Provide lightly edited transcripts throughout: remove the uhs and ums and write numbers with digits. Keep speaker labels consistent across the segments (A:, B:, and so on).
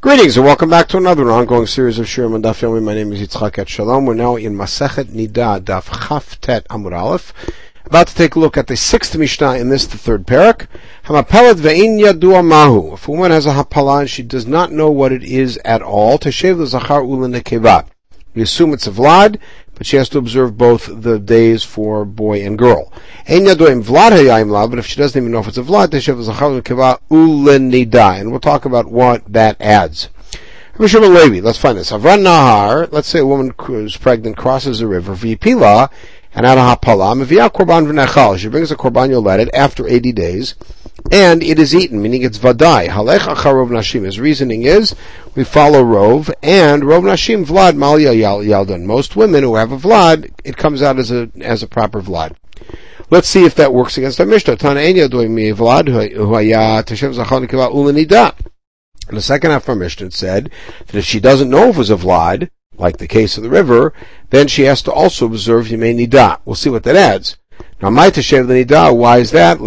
A: Greetings and welcome back to another ongoing series of Shirim and Daf Yomi. My name is Yitzchak Etshalom. We're now in Masechet Nida, Daf Chavtet Amud Aleph. About to take a look at the sixth Mishnah in this, the third parak. Hamapelet ve'in yadua mahu. If a woman has a hapala and she does not know what it is at all, teshev l'zachar u'lenekeva. We assume it's a vlad, but she has to observe both the days for boy and girl. Ein yadua im vlad hayayim la, but if she doesn't even know if it's a vlad, teshev l'zachar u'lenekeva u'lenida. And we'll talk about what that adds. Rabbi Shimon Levi, let's find this. Avran Nahar, let's say a woman who's pregnant crosses a river, v'yipila, and out of hapala, meviyah korban v'nechal. She brings a korban yoledet after 80 days, and it is eaten, meaning it's vadai. Halech achar rov nashim. His reasoning is, we follow rov, and rov nashim vlad malya yaldan. Most women who have a vlad, it comes out as a proper vlad. Let's see if that works against our Mishnah. Tana ein yadoim mi vlad hu haya teshev zachar nikeva ulenida. In the second half of our Mishnah it said that if she doesn't know if it was a vlad, like the case of the river, then she has to also observe Yemei Nida. We'll see what that adds. Now, why is that?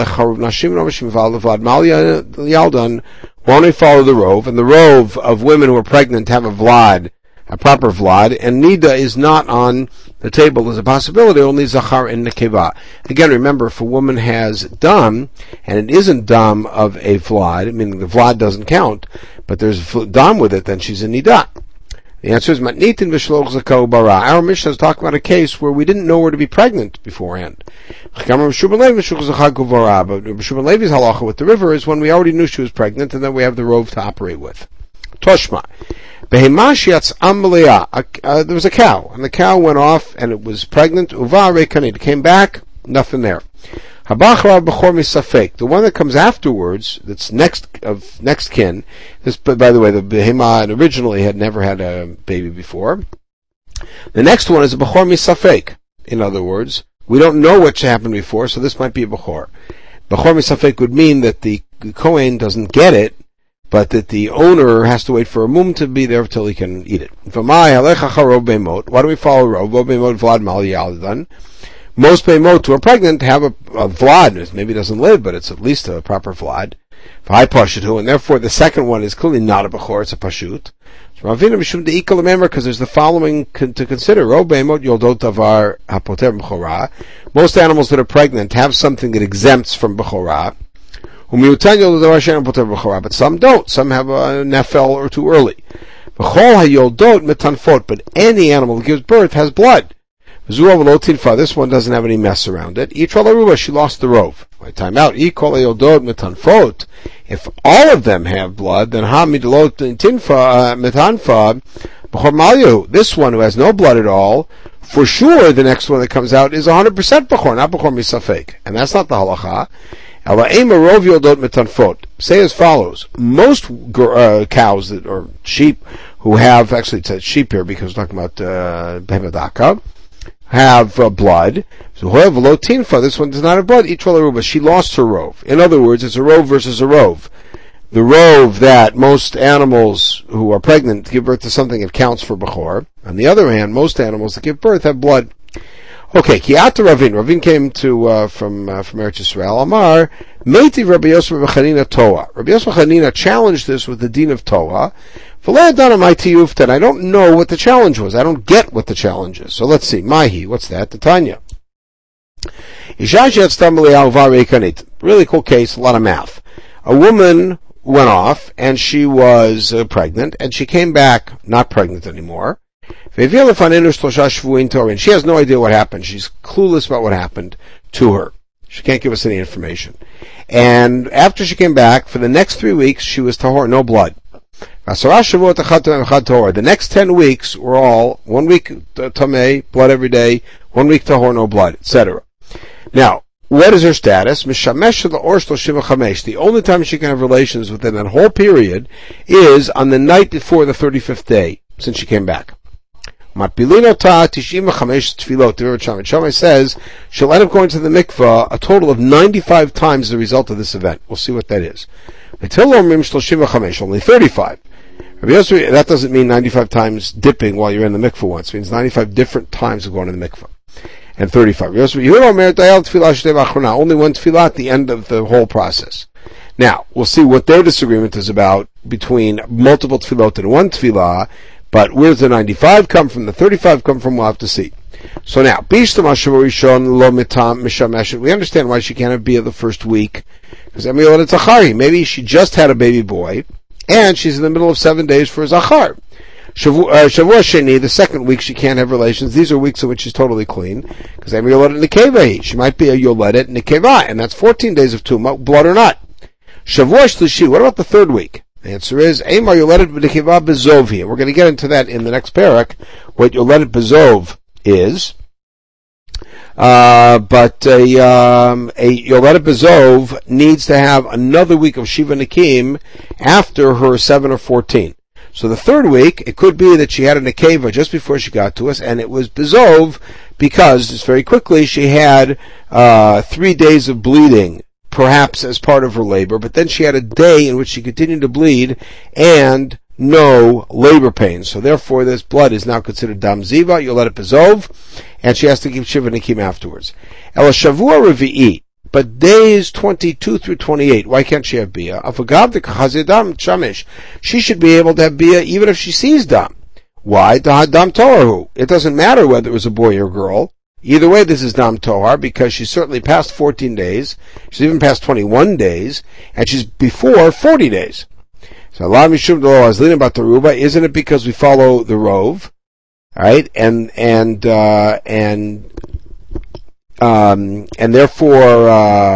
A: Why don't we follow the rov? And the rov of women who are pregnant have a vlad, a proper vlad, and Nida is not on the table as a possibility, only Zachar and Nekeva. Again, remember, if a woman has dam, and it isn't dam of a vlad, meaning the vlad doesn't count, but there's dam with it, then she's a Nida. The answer is matnitin v'shloch zakau bara. Our Mishnah is talking about a case where we didn't know her to be pregnant beforehand. But Rabbi Shimon Levi's halacha with the river is when we already knew she was pregnant, and then we have the rov to operate with. Toshma. There was a cow, and the cow went off, and it was pregnant. It came back, nothing there. The one that comes afterwards, that's next kin. This, by the way, the behema originally had never had a baby before. The next one is a bechor misafek. In other words, we don't know what happened before, so this might be a bechor. Bechor misafek would mean that the kohen doesn't get it, but that the owner has to wait for a mum to be there until he can eat it. Why do we follow rov? Most behemoth who are pregnant have a vlad. Maybe it doesn't live, but it's at least a proper vlad. And therefore the second one is clearly not a bechor, it's a pashut. Because there's the following to consider. Most animals that are pregnant have something that exempts from bechorah. But some don't. Some have a nefel or too early. But any animal that gives birth has blood. This one doesn't have any mess around it. She lost the rov. Time out. If all of them have blood, then this one who has no blood at all, for sure the next one that comes out is 100% bechor, not bechor misafek. And that's not the halacha. Say as follows. Most cows or sheep who have, actually it says sheep here because we're talking about behemedaka, have blood. So this one does not have blood. She lost her rov. In other words, it's a rov versus a rov. The rov that most animals who are pregnant give birth to something that counts for bechor. On the other hand, most animals that give birth have blood. Okay, Kiata Ravin. Ravin came to from Eretz Yisrael. Amar Meiti Rabbi Yosef Chanina Toa. Rabbi Yosef Chanina challenged this with the din of Toa. I don't know what the challenge was. I don't get what the challenge is. So let's see. Mahi, what's that? The Tanya. Really cool case, a lot of math. A woman went off, and she was pregnant, and she came back not pregnant anymore. And she has no idea what happened. She's clueless about what happened to her. She can't give us any information. And after she came back, for the next 3 weeks, she was tahor, no blood. The next 10 weeks were all 1 week tamei, blood every day, 1 week tahor, no blood, etc. Now, what is her status? The only time she can have relations within that whole period is on the night before the 35th day, since she came back. Shammai says she'll end up going to the mikvah a total of 95 times as a result of this event. We'll see what that is. Only 35. That doesn't mean 95 times dipping while you're in the mikvah once. It means 95 different times of going to the mikvah. And 35. Only one tefillah at the end of the whole process. Now, we'll see what their disagreement is about between multiple tefillot and one tefillah, but where does the 95 come from, the 35 come from, we'll have to see. So now, we understand why she can't have bia the first week, because maybe she just had a baby boy, and she's in the middle of 7 days for Zachar. Shavua Sheni, the second week she can't have relations. These are weeks in which she's totally clean, because she might be a Yoledet Nikeva, and that's 14 days of Tumah, blood or not. Shavua Shlishi, what about the third week? The answer is, Eimar Yoledet Nikeva Bezov here. We're going to get into that in the next parak, what Yoledet Bezov is. But a Yoledet Bezov needs to have another week of Shiva Nikim after her 7 or 14. So the third week, it could be that she had a Nekeva just before she got to us, and it was Bezov because, just very quickly, she had 3 days of bleeding, perhaps as part of her labor, but then she had a day in which she continued to bleed, and no labor pains. So therefore, this blood is now considered Dam Ziva, Yoledet Bezov, and she has to give Shiva Nikim afterwards. El Shavua Revi'i, but days 22 through 28, why can't she have Bia? She should be able to have Bia even if she sees Dam. Why? Dam Toharu. It doesn't matter whether it was a boy or girl. Either way, this is Dam Tohar, because she's certainly past 14 days, she's even past 21 days, and she's before 40 days. So Allah Mishum Dolo Azlin about the Ruba, isn't it because we follow the Rove? Alright? And therefore,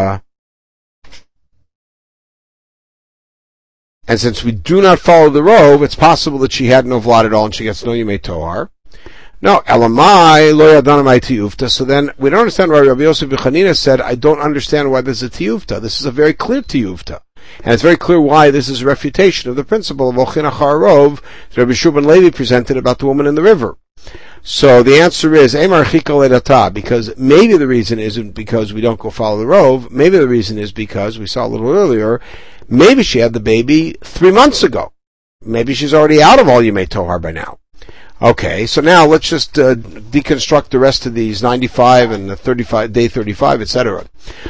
A: and since we do not follow the Rove, it's possible that she had no Vlad at all and she gets no Yimei Tohar. No, Elamai, lo yadanamai tiyufta. So then, we don't understand why Rabbi Yosef B'Chanina said, I don't understand why this is a tiyufta. This is a very clear tiyufta. And it's very clear why this is a refutation of the principle of Ochin Achar Rov that Rabbi Shubin Levi presented about the woman in the river. So the answer is, Emar Chikal Edata, because maybe the reason isn't because we don't go follow the Rove, maybe the reason is because, we saw a little earlier, maybe she had the baby 3 months ago. Maybe she's already out of all Yimei Tohar by now. Okay, so now let's just deconstruct the rest of these 95 and the 35, day 35, etc.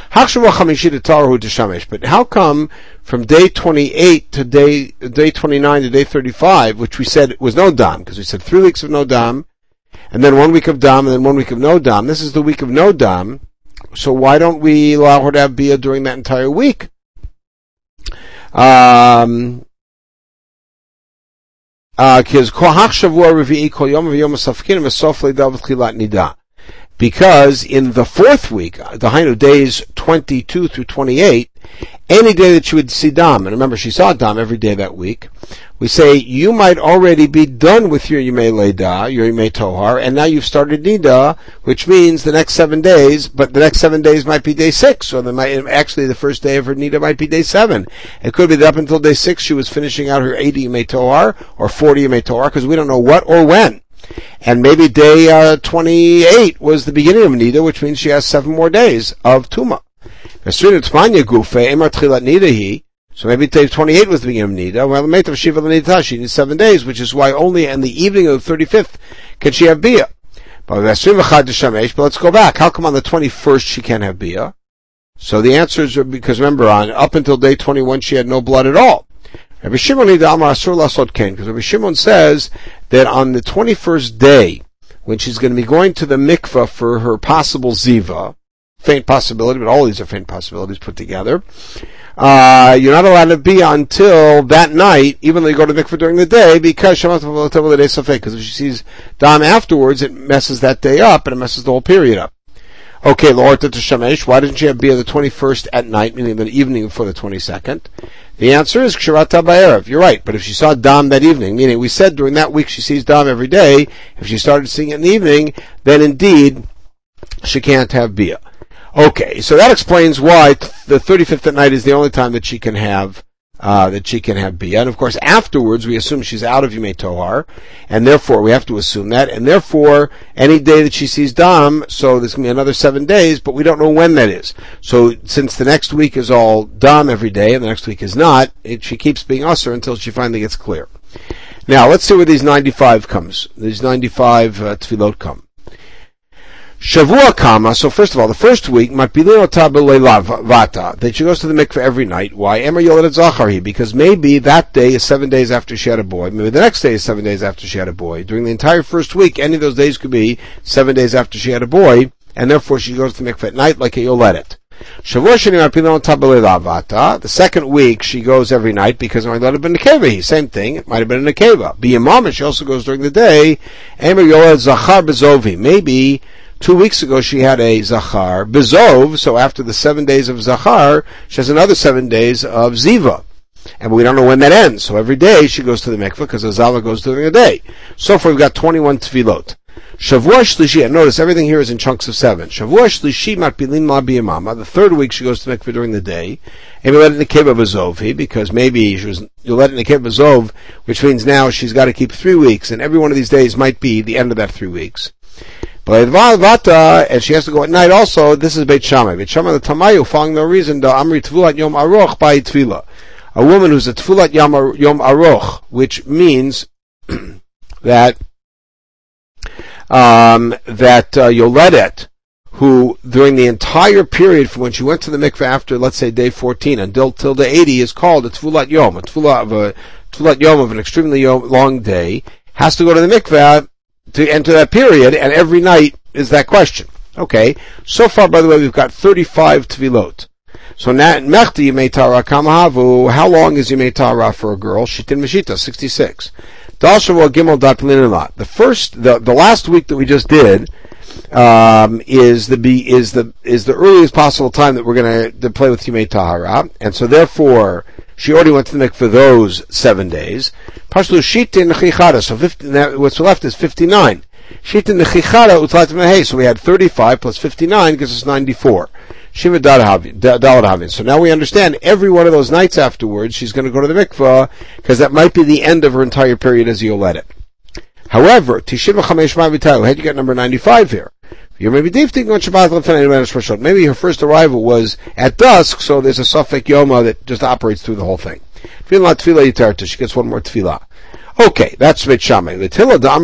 A: But how come from day 28 to day 29 to day 35, which we said was no dam, because we said 3 weeks of no dam, and then 1 week of dam, and then 1 week of no dam. This is the week of no dam, so why don't we allow her to have bia during that entire week? Because in the fourth week, the Hainu days 22 through 28, any day that you would see Dam, and remember she saw Dam every day that week, we say you might already be done with your Yimei Leida, your Yimei Tohar, and now you've started Nida, which means the next 7 days, but the next 7 days might be day 6, or actually the first day of her Nida might be day 7. It could be that up until day 6 she was finishing out her 80 Yimei Tohar, or 40 Yimei Tohar, because we don't know what or when. And maybe day 28 was the beginning of Nida, which means she has 7 more days of Tumah. So maybe day 28 was the beginning of Nida. Well, she needs 7 days, which is why only in the evening of the 35th can she have Bia. But let's go back. How come on the 21st she can't have Bia? So the answers are because remember, up until day 21 she had no blood at all. Rabbi Shimon because Rabbi Shimon says that on the 21st day, when she's going to be going to the mikvah for her possible ziva, faint possibility, but all these are faint possibilities put together, you're not allowed to be until that night, even though you go to the mikvah during the day, because if she sees Dam afterwards, it messes that day up, and it messes the whole period up. Okay, Lorta to Shamesh, why didn't she have Bia the 21st at night, meaning the evening before the 22nd? The answer is Ksharata Ba'erev. You're right, but if she saw Dam that evening, meaning we said during that week she sees Dam every day, if she started seeing it in the evening, then indeed she can't have Bia. Okay, so that explains why the 35th at night is the only time that she can have Bia. And of course, afterwards, we assume she's out of Yimei Tohar, and therefore, we have to assume that, and therefore, any day that she sees Dam, so there's going to be another 7 days, but we don't know when that is. So, since the next week is all Dam every day, and the next week is not, she keeps being Usher until she finally gets clear. Now, let's see where these 95 comes. These 95 tefillot come. Shavua Kama, so first of all, the first week, that she goes to the mikveh every night. Why? Emer Yoledet Zachari, because maybe that day is 7 days after she had a boy, maybe the next day is 7 days after she had a boy. During the entire first week, any of those days could be 7 days after she had a boy, and therefore she goes to the mikveh at night like a Yoledet. Shavua Sheni Marpilon Tabelei Lavata, the second week she goes every night because it might have been a Nekeva, same thing, it might have been a Nekeva. B'Yamam, she also goes during the day, Emer Yoledet Zachar Bezovi, maybe 2 weeks ago she had a Zachar, Bezov, so after the 7 days of Zachar, she has another 7 days of Ziva. And we don't know when that ends, so every day she goes to the mikveh because Azala goes during the day. So far we've got 21 tefillot. Shavua Shlishi, and notice everything here is in chunks of 7. Shavua Shlishi Matpilin Ma B'Yamama, the third week she goes to the mikveh during the day. And we let it Nekeva Bezov, because maybe you'll let it Nekeva Bezov, which means now she's got to keep 3 weeks, and every one of these days might be the end of that 3 weeks. But and she has to go at night also. This is Beit Shammai. Beit Shammai the Tamayu, following no reason, the Amri Tfulat Yom Aroch by Tefillah. A woman who's a Tfulat Yom Aroch, which means that Yoledet, who during the entire period from when she went to the mikveh after, let's say, day 14 until day 80 is called a Tfulat Yom, a Tfulat Yom of an extremely long day, has to go to the mikveh to enter that period, and every night is that question. Okay, so far, by the way, we've got 35 tefillot. So now, Mechti Yimei Tara Kamahavu, how long is Yimei Tara for a girl? Shitin Meshita, 66. Dal Shavua Gimel Dat Plinilot. The last week that we just did, is the earliest possible time that we're going to play with Yimei Tahara, and so therefore, she already went to the mikveh for those 7 days. Pashlu Shitin Nechichada, so what's left is 59. Shitin Nechichada Utlat Mehe, so we had 35 plus 59 gives us 94. Shiva Daladhavin. So now we understand every one of those nights afterwards, she's going to go to the mikveh, because that might be the end of her entire period as Yoledet. However, Tishiva Chamesh Ma'avitayu, how do you get number 95 here? Maybe her first arrival was at dusk, so there's a Safek Yoma that just operates through the whole thing. She gets one more tefillah. Okay, that's Beit Shammai. Beit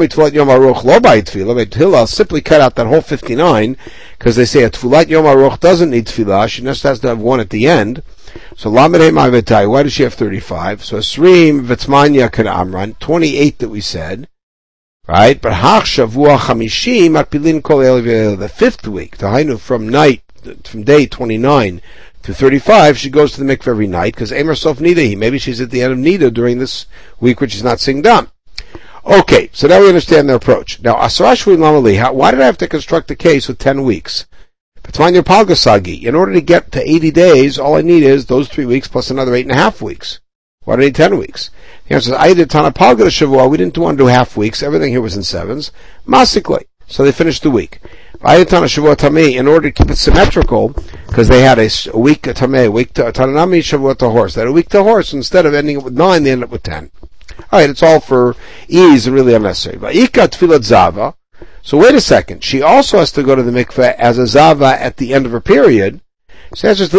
A: Hillel simply cut out that whole 59, because they say a Tfulat Yom Aruch doesn't need tefillah, she just has to have one at the end. So why does she have 35? So Esrim V'tzmanya Kan Amran, 28 that we said. Right? But Hach Shavua Chamishim Matpilin Kol Elv, the fifth week, from day 29 to 35, she goes to the mikveh every night, because Emer Sof Nidahi, maybe she's at the end of Nida during this week which she's not sitting down. Okay, so now we understand their approach. Now, Asara Shvuim Lamali, why did I have to construct the case with 10 weeks? B'tzmanya Palgasagi, in order to get to 80 days, all I need is those 3 weeks plus another 8.5 weeks. Why do I need 10 weeks? The answer is, I did Tana Palga Shavua, we didn't want to do half weeks, everything here was in 7s. Masikli. So they finished the week. I did Tana Shavua Tamei, in order to keep it symmetrical, because they had a week to Tamei, a week to Tananami Shavua to horse. They had a week to horse, instead of ending it with 9, they ended up with 10. Alright, it's all for ease and really unnecessary. Va'ika Tfilat Zava. So wait a second, she also has to go to the mikveh as a Zava at the end of her period. They're only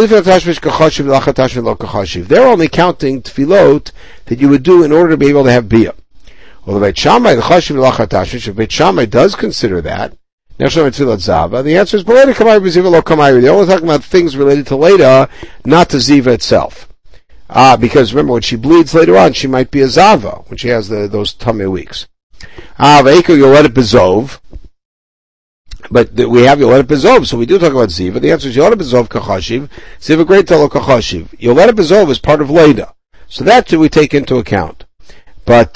A: counting tefillot that you would do in order to be able to have biyah. Well, the Beit Shammai, if Beit Shammai does consider that, the answer is, they're only talking about things related to Leda, not to Ziva itself. Because remember, when she bleeds later on, she might be a Zava, when she has those tummy weeks. You'll let it bezov. But we have Yoledet Bezov, so we do talk about Ziva. The answer is Yoledet Bezov Kachashiv, Ziva Great Telo Kachashiv. Yoledet Bezov is part of Leda. So that we take into account. But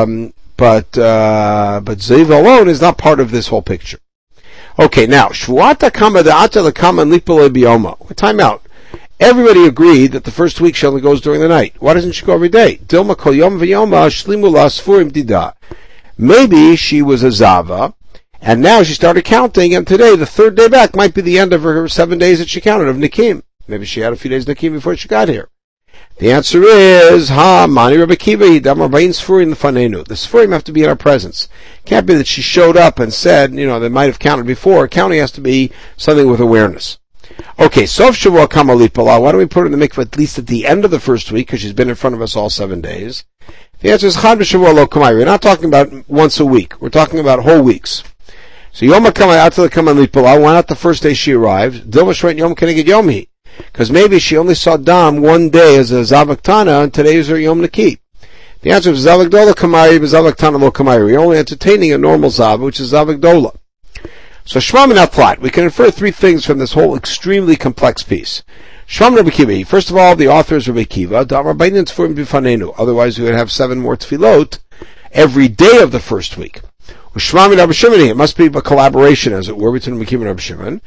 A: Ziva alone is not part of this whole picture. Okay, now, Shvuata Kama Da'ata L'Kama Nipole Biyoma. Time out. Everybody agreed that the first week she only goes during the night. Why doesn't she go every day? Dilma Kol Yom V'Yoma Shlimu La Sfurim Dida. Maybe she was a Zava, and now she started counting, and today, the third day back, might be the end of her 7 days that she counted of Nikim. Maybe she had a few days Nikim before she got here. The answer is, Mani Rabbi Kiva, Hidam Arbain Sfurim Fanenu. The Sfurim have to be in our presence. Can't be that she showed up and said, they might have counted before. Counting has to be something with awareness. Okay, Sof Shavua Kamalit Pala. Why don't we put her in the mikveh at least at the end of the first week, because she's been in front of us all 7 days? The answer is Chad B'Shavua Lo Kamai. We're not talking about once a week. We're talking about whole weeks. So Yom HaKaman out to the Kaman Lipala, why not the first day she arrived? Dilma Shwait Yom Keneged Yomi. Because maybe she only saw Dam one day as a Zavak Tana, and today is her Yom Naki. The answer is Zavak Dola Kamari, but Zavak Tana Lo Kamari. We're only entertaining a normal Zav, which is Zavak Dola. So Shmam and Atlat, we can infer three things from this whole extremely complex piece. Shmam Rabbi Kiva, first of all, the author is Rabbi Kiva, otherwise we would have 7 more tefillot every day of the first week. Shmam and Rabbi Shimon, it must be a collaboration, as it were, between Rabbi Kiva and Rabbi Shimon.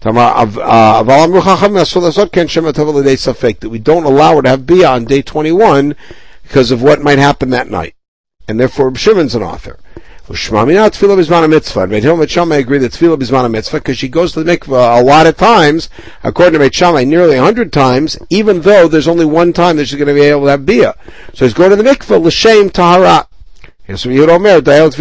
A: That we don't allow her to have Bia on day 21 because of what might happen that night. And therefore Rabbi Shimon's an author. Ushmamina tefillah b'zman mitzvah. Beit Hillel and Beit Shammai agree that tefillah b'zman mitzvah because she goes to the mikvah a lot of times, according to Beit Shammai, nearly 100 times, even though there's only one time that she's going to be able to have bia. So he's going to the mikvah l'shem tahara. And Rabbi Yehuda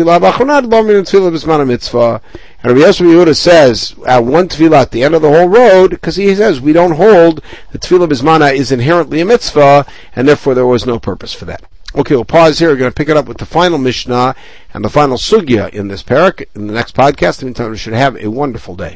A: says at one tefillah at the end of the whole road, because he says we don't hold that tefillah b'zmana is inherently a mitzvah, and therefore there was no purpose for that. Okay, we'll pause here. We're going to pick it up with the final Mishnah and the final Sugya in this parak in the next podcast. In the meantime, we should have a wonderful day.